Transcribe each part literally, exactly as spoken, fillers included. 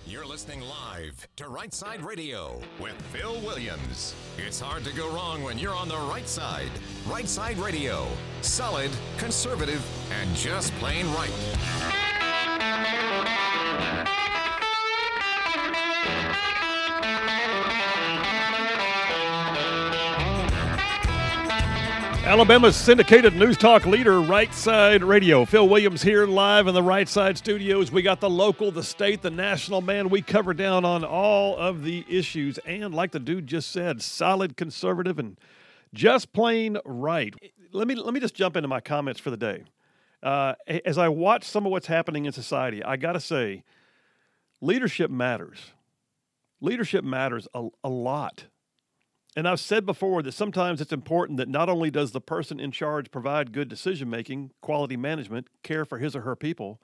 You're listening live to Right Side Radio with Phil Williams. It's hard to go wrong when you're on the right side. Right Side Radio. Solid, conservative, and just plain right. Alabama's syndicated news talk leader, Right Side Radio. Phil Williams here live in the Right Side studios. We got the local, the state, the national, man. We cover down on all of the issues. And like the dude just said, solid, conservative, and just plain right. Let me, let me just jump into my comments for the day. Uh, as I watch some of what's happening in society, I got to say, leadership matters. Leadership matters a, a lot. And I've said before that sometimes it's important that not only does the person in charge provide good decision-making, quality management, care for his or her people,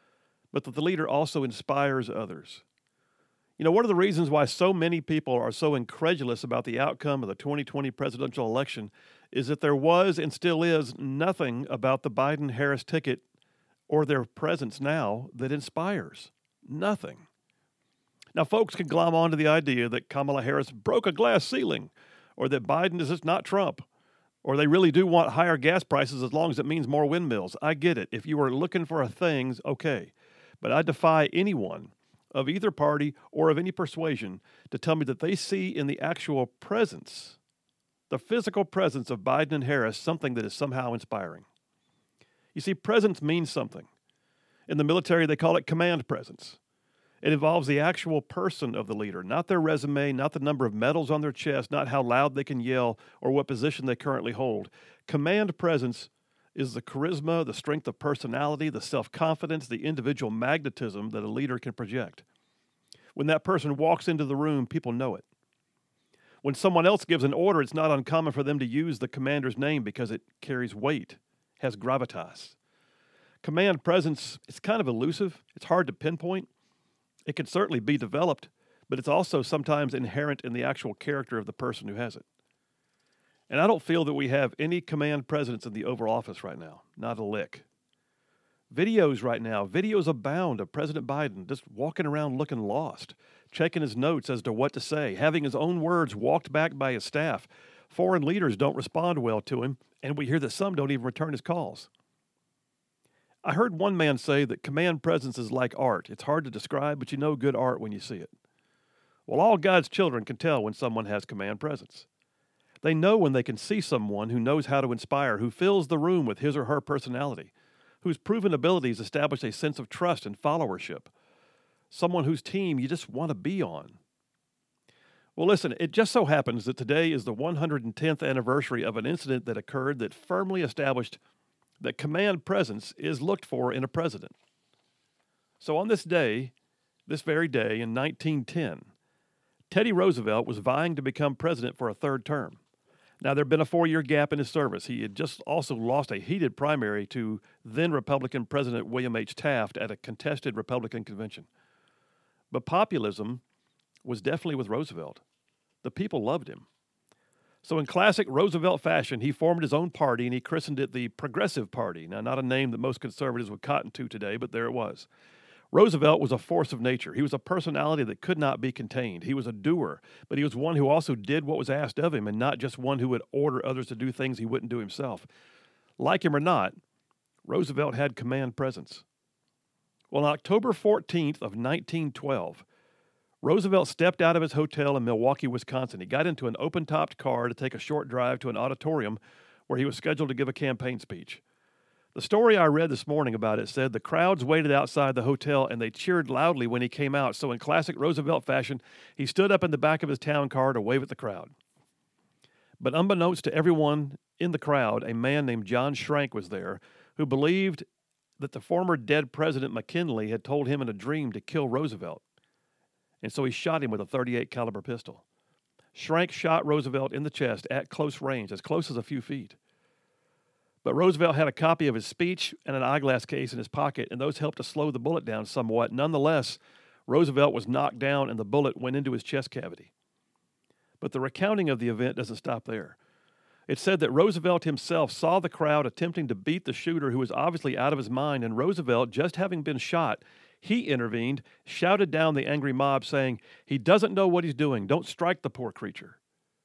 but that the leader also inspires others. You know, one of the reasons why so many people are so incredulous about the outcome of the twenty twenty presidential election is that there was and still is nothing about the Biden-Harris ticket or their presence now that inspires. Nothing. Now, folks can glom onto the idea that Kamala Harris broke a glass ceiling, or that Biden is just not Trump, or they really do want higher gas prices as long as it means more windmills. I get it. If you are looking for a things, okay. But I defy anyone of either party or of any persuasion to tell me that they see in the actual presence, the physical presence of Biden and Harris, something that is somehow inspiring. You see, presence means something. In the military, they call it command presence. It involves the actual person of the leader, not their resume, not the number of medals on their chest, not how loud they can yell or what position they currently hold. Command presence is the charisma, the strength of personality, the self-confidence, the individual magnetism that a leader can project. When that person walks into the room, people know it. When someone else gives an order, it's not uncommon for them to use the commander's name because it carries weight, has gravitas. Command presence is kind of elusive. It's hard to pinpoint. It can certainly be developed, but it's also sometimes inherent in the actual character of the person who has it. And I don't feel that we have any command presence in the Oval Office right now, not a lick. Videos right now, videos abound of President Biden just walking around looking lost, checking his notes as to what to say, having his own words walked back by his staff. Foreign leaders don't respond well to him, and we hear that some don't even return his calls. I heard one man say that command presence is like art. It's hard to describe, but you know good art when you see it. Well, all God's children can tell when someone has command presence. They know when they can see someone who knows how to inspire, who fills the room with his or her personality, whose proven abilities establish a sense of trust and followership, someone whose team you just want to be on. Well, listen, it just so happens that today is the one hundred tenth anniversary of an incident that occurred that firmly established that command presence is looked for in a president. So on this day, this very day in nineteen ten, Teddy Roosevelt was vying to become president for a third term. Now, there had been a four-year gap in his service. He had just also lost a heated primary to then-Republican President William H. Taft at a contested Republican convention. But populism was definitely with Roosevelt. The people loved him. So in classic Roosevelt fashion, he formed his own party, and he christened it the Progressive Party. Now, not a name that most conservatives would cotton to today, but there it was. Roosevelt was a force of nature. He was a personality that could not be contained. He was a doer, but he was one who also did what was asked of him and not just one who would order others to do things he wouldn't do himself. Like him or not, Roosevelt had command presence. Well, on October fourteenth of nineteen twelve, Roosevelt stepped out of his hotel in Milwaukee, Wisconsin. He got into an open-topped car to take a short drive to an auditorium where he was scheduled to give a campaign speech. The story I read this morning about it said the crowds waited outside the hotel and they cheered loudly when he came out. So in classic Roosevelt fashion, he stood up in the back of his town car to wave at the crowd. But unbeknownst to everyone in the crowd, a man named John Schrank was there who believed that the former dead President McKinley had told him in a dream to kill Roosevelt. And so he shot him with a thirty-eight caliber pistol. Schrank shot Roosevelt in the chest at close range, as close as a few feet. But Roosevelt had a copy of his speech and an eyeglass case in his pocket, and those helped to slow the bullet down somewhat. Nonetheless, Roosevelt was knocked down and the bullet went into his chest cavity. But the recounting of the event doesn't stop there. It said that Roosevelt himself saw the crowd attempting to beat the shooter, who was obviously out of his mind, and Roosevelt, just having been shot, He intervened, shouted down the angry mob, saying, "He doesn't know what he's doing. Don't strike the poor creature."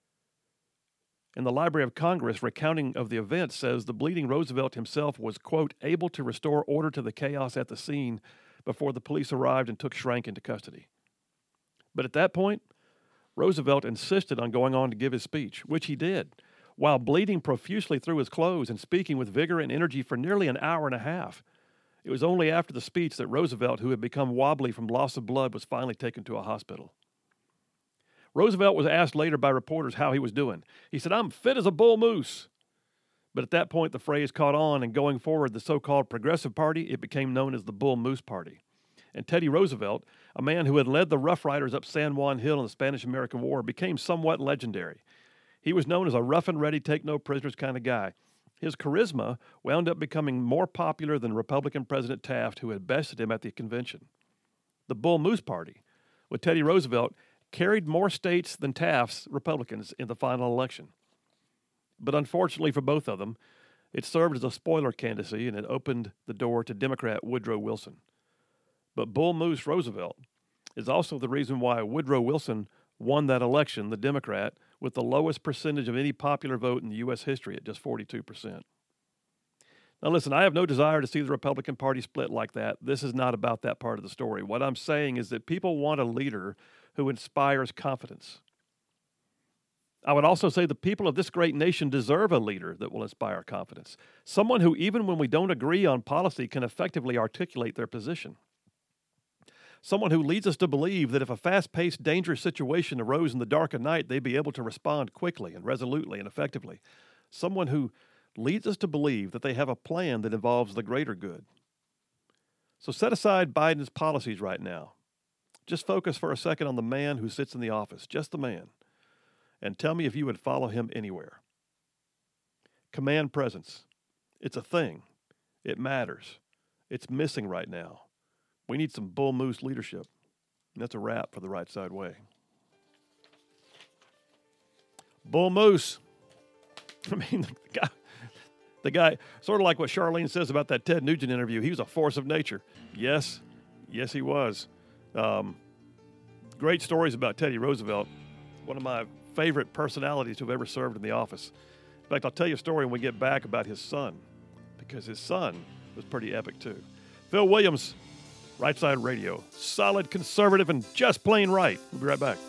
And the Library of Congress recounting of the event says the bleeding Roosevelt himself was, quote, able to restore order to the chaos at the scene before the police arrived and took Schrank into custody. But at that point, Roosevelt insisted on going on to give his speech, which he did, while bleeding profusely through his clothes and speaking with vigor and energy for nearly an hour and a half. It was only after the speech that Roosevelt, who had become wobbly from loss of blood, was finally taken to a hospital. Roosevelt was asked later by reporters how he was doing. He said, "I'm fit as a bull moose." But at that point, the phrase caught on, and going forward, the so-called Progressive Party, it became known as the Bull Moose Party. And Teddy Roosevelt, a man who had led the Rough Riders up San Juan Hill in the Spanish-American War, became somewhat legendary. He was known as a rough and ready, take-no-prisoners kind of guy. His charisma wound up becoming more popular than Republican President Taft, who had bested him at the convention. The Bull Moose Party, with Teddy Roosevelt, carried more states than Taft's Republicans in the final election. But unfortunately for both of them, it served as a spoiler candidacy, and it opened the door to Democrat Woodrow Wilson. But Bull Moose Roosevelt is also the reason why Woodrow Wilson won that election, the Democrat, with the lowest percentage of any popular vote in U S history at just forty-two percent. Now listen, I have no desire to see the Republican Party split like that. This is not about that part of the story. What I'm saying is that people want a leader who inspires confidence. I would also say the people of this great nation deserve a leader that will inspire confidence. Someone who, even when we don't agree on policy, can effectively articulate their position. Someone who leads us to believe that if a fast-paced, dangerous situation arose in the dark of night, they'd be able to respond quickly and resolutely and effectively. Someone who leads us to believe that they have a plan that involves the greater good. So set aside Biden's policies right now. Just focus for a second on the man who sits in the office, just the man, and tell me if you would follow him anywhere. Command presence. It's a thing. It matters. It's missing right now. We need some bull moose leadership. And that's a wrap for the Right Side Way. Bull moose. I mean, the guy, the guy, sort of like what Charlene says about that Ted Nugent interview, he was a force of nature. Yes, yes, he was. Um, great stories about Teddy Roosevelt, one of my favorite personalities to have ever served in the office. In fact, I'll tell you a story when we get back about his son, because his son was pretty epic too. Phil Williams, Right Side Radio. Solid, conservative, and just plain right. We'll be right back.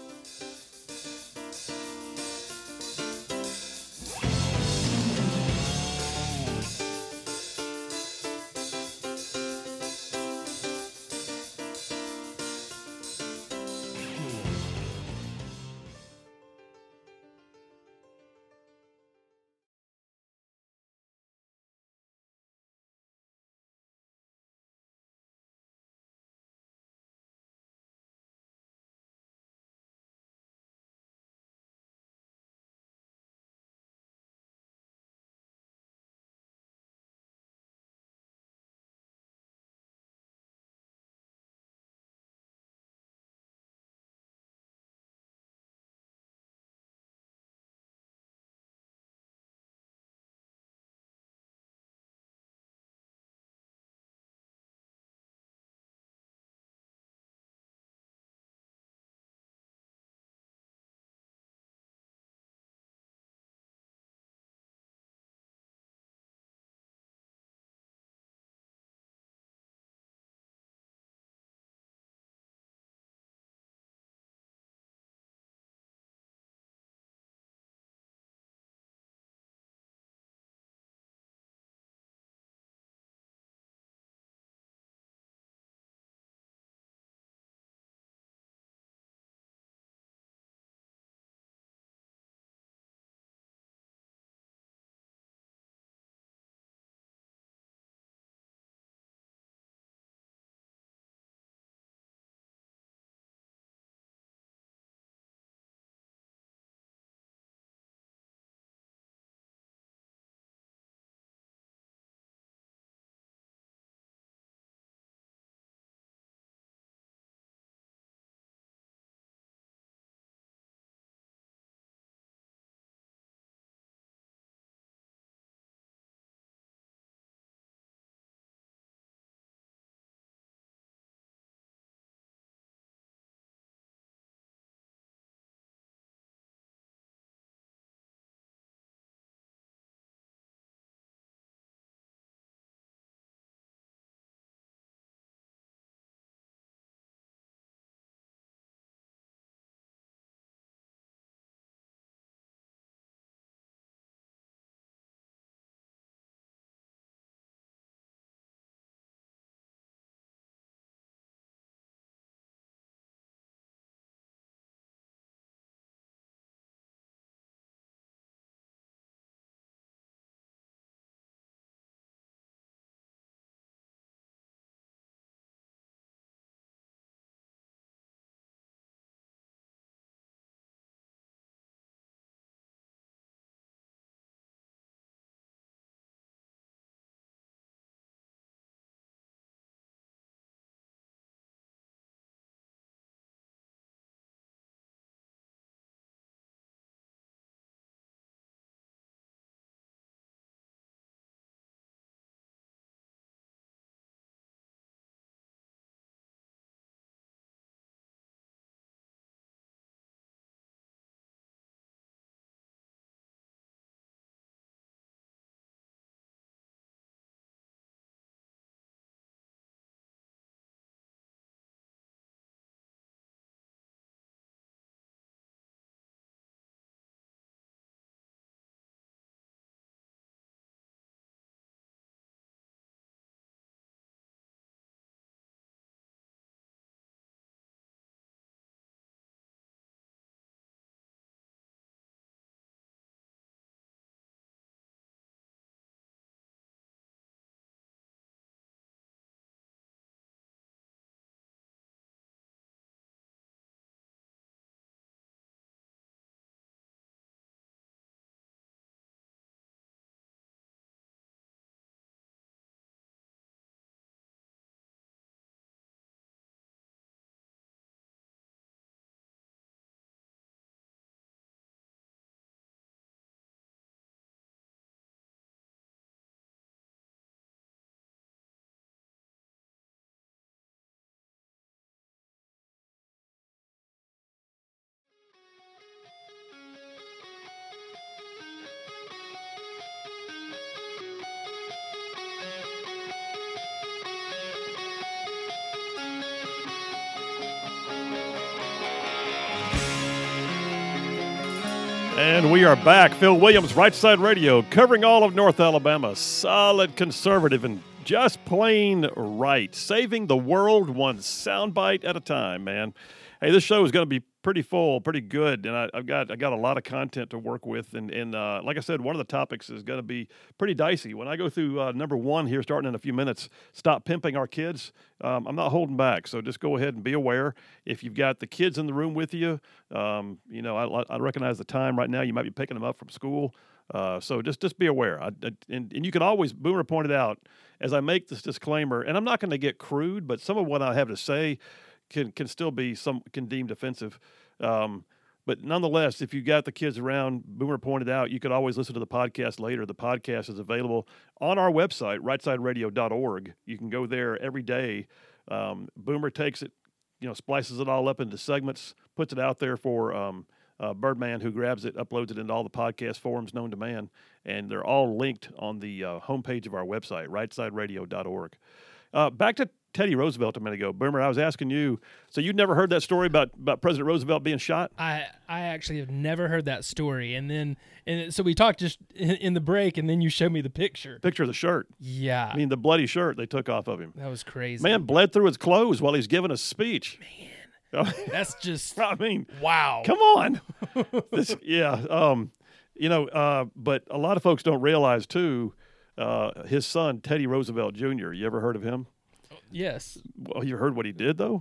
And we are back. Phil Williams, Right Side Radio, covering all of North Alabama. Solid conservative and just plain right. Saving the world one soundbite at a time, man. Hey, this show is going to be pretty full, pretty good, and I, I've got I got a lot of content to work with. And, and uh, like I said, one of the topics is going to be pretty dicey. When I go through uh, number one here, starting in a few minutes, stop pimping our kids, um, I'm not holding back. So just go ahead and be aware. If you've got the kids in the room with you, um, you know, I, I recognize the time right now. You might be picking them up from school. Uh, so just just be aware. I, I, and, and you can always, Boomer pointed out, as I make this disclaimer, and I'm not going to get crude, but some of what I have to say can can still be some can deemed offensive. Um, but nonetheless, if you got the kids around, Boomer pointed out, you could always listen to the podcast later. The podcast is available on our website, right side radio dot org. You can go there every day. Um, Boomer takes it, you know, splices it all up into segments, puts it out there for um, uh, Birdman, who grabs it, uploads it into all the podcast forums known to man, and they're all linked on the uh, homepage of our website, right side radio dot org. Uh, back to Teddy Roosevelt a minute ago. Boomer, I was asking you, so you'd never heard that story about, about President Roosevelt being shot? I I actually have never heard that story. And then, and so we talked just in, in the break, and then you showed me the picture. Picture of the shirt. Yeah. I mean, the bloody shirt they took off of him. That was crazy. Man bled through his clothes while he's giving a speech. Man. That's just, I mean, wow. Come on. this, yeah. Um, you know, uh, but a lot of folks don't realize, too, uh, his son, Teddy Roosevelt Junior You ever heard of him? Yes. Well, you heard what he did, though?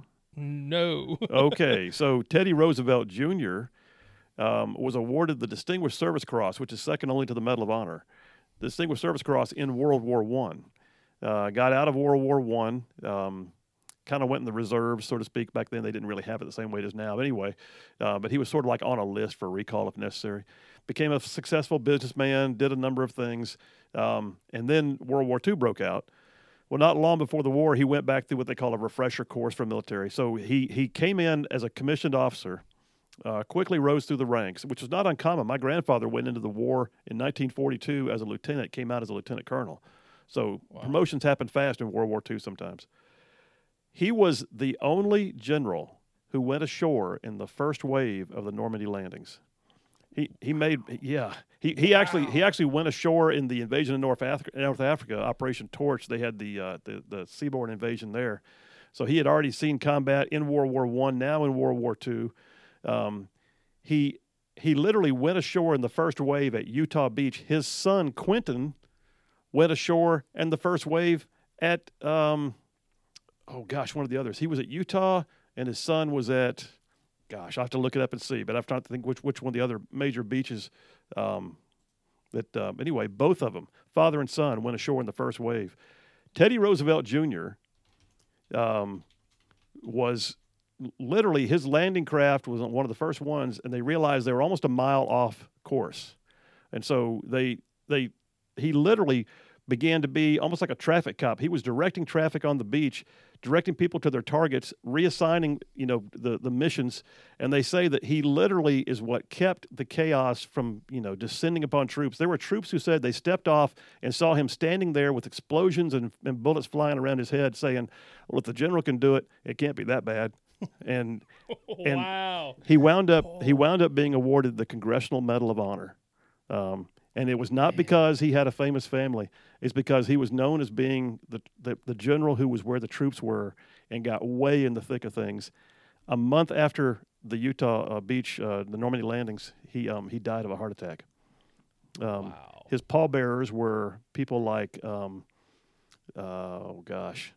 No. Okay. So Teddy Roosevelt Junior Um, was awarded the Distinguished Service Cross, which is second only to the Medal of Honor. The Distinguished Service Cross in World War One. Uh, got out of World War One. Um, kind of went in the reserves, so to speak. Back then, they didn't really have it the same way as now. But anyway, uh, but he was sort of like on a list for recall if necessary. Became a successful businessman, did a number of things. Um, and then World War Two broke out. Well, not long before the war, he went back through what they call a refresher course for military. So he he came in as a commissioned officer, uh, quickly rose through the ranks, which was not uncommon. My grandfather went into the war in nineteen forty-two as a lieutenant, came out as a lieutenant colonel. So wow. Promotions happen fast in World War Two sometimes. He was the only general who went ashore in the first wave of the Normandy landings. He he made yeah he he wow. actually he actually went ashore in the invasion of North Africa, North Africa Operation Torch. They had the uh, the the seaborne invasion there, so he had already seen combat in World War One. Now in World War Two, um, he he literally went ashore in the first wave at Utah Beach. His son Quentin went ashore in the first wave at um, oh gosh one of the others. He was at Utah and his son was at. Gosh, I have to look it up and see, but I'm trying to think which which one of the other major beaches. Um, that uh, anyway, both of them, father and son, went ashore in the first wave. Teddy Roosevelt Junior Um, was literally his landing craft was one of the first ones, and they realized they were almost a mile off course, and so they they he literally began to be almost like a traffic cop. He was directing traffic on the beach, directing people to their targets, reassigning, you know, the, the missions. And they say that he literally is what kept the chaos from, you know, descending upon troops. There were troops who said they stepped off and saw him standing there with explosions and, and bullets flying around his head saying, well, if the general can do it, it can't be that bad. And, and wow. he wound up, he wound up being awarded the Congressional Medal of Honor. Um, And it was not Man. because he had a famous family. It's because he was known as being the, the, the general who was where the troops were and got way in the thick of things. A month after the Utah uh, Beach, uh, the Normandy landings, he um, he died of a heart attack. Um, wow. His pallbearers were people like, um, uh, oh gosh,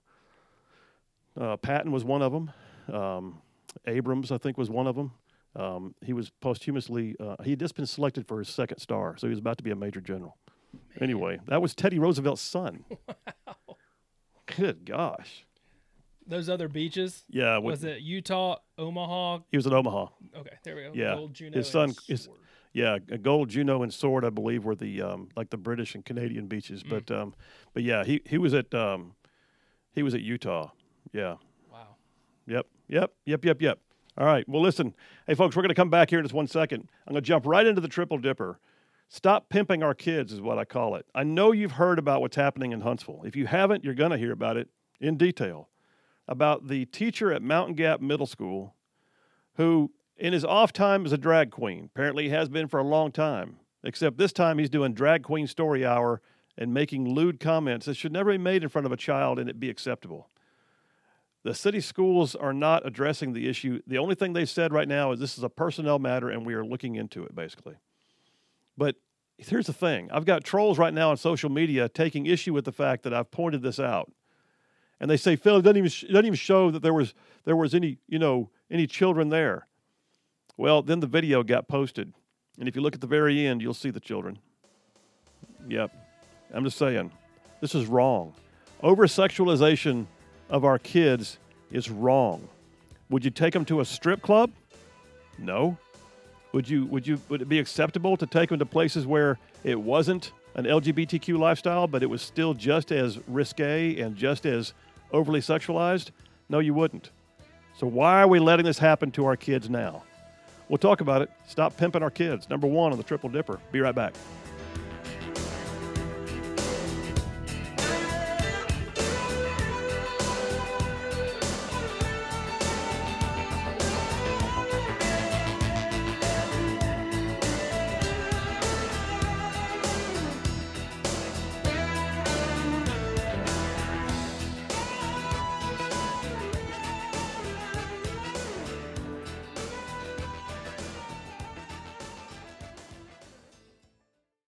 uh, Patton was one of them. Um, Abrams, I think, was one of them. Um, he was posthumously, uh, he had just been selected for his second star, so he was about to be a major general. Man. Anyway, that was Teddy Roosevelt's son. Wow. Good gosh. Those other beaches? Yeah. Was it Utah, Omaha? He was at Omaha. Okay, there we go. Yeah. Gold, Juno, his son, and his, Sword. yeah, a Gold, Juno, and Sword, I believe, were the, um, like the British and Canadian beaches. Mm. But, um, but yeah, he, he was at, um, he was at Utah. Yeah. Wow. Yep. Yep. Yep. Yep. Yep. All right. Well, listen. Hey, folks, we're going to come back here in just one second. I'm going to jump right into the Triple Dipper. Stop pimping our kids is what I call it. I know you've heard about what's happening in Huntsville. If you haven't, you're going to hear about it in detail. About the teacher at Mountain Gap Middle School who In his off time as a drag queen, apparently he has been for a long time, except this time he's doing Drag Queen Story Hour and making lewd comments that should never be made in front of a child and it be acceptable. The city schools are not addressing the issue. The only thing they said right now is this is a personnel matter and we are looking into it, basically. But here's the thing. I've got trolls right now on social media taking issue with the fact that I've pointed this out. And they say, Phil, it doesn't even, it doesn't even show that there was there was any, you know, any children there. Well, then the video got posted. And if you look at the very end, you'll see the children. Yep. I'm just saying, this is wrong. Over-sexualization of our kids is wrong. Would you take them to a strip club? No. Would you? Would you? Would it be acceptable to take them to places where it wasn't an L G B T Q lifestyle, but it was still just as risque and just as overly sexualized? No, you wouldn't. So why are we letting this happen to our kids now? We'll talk about it. Stop pimping our kids. Number one on the Triple Dipper. Be right back.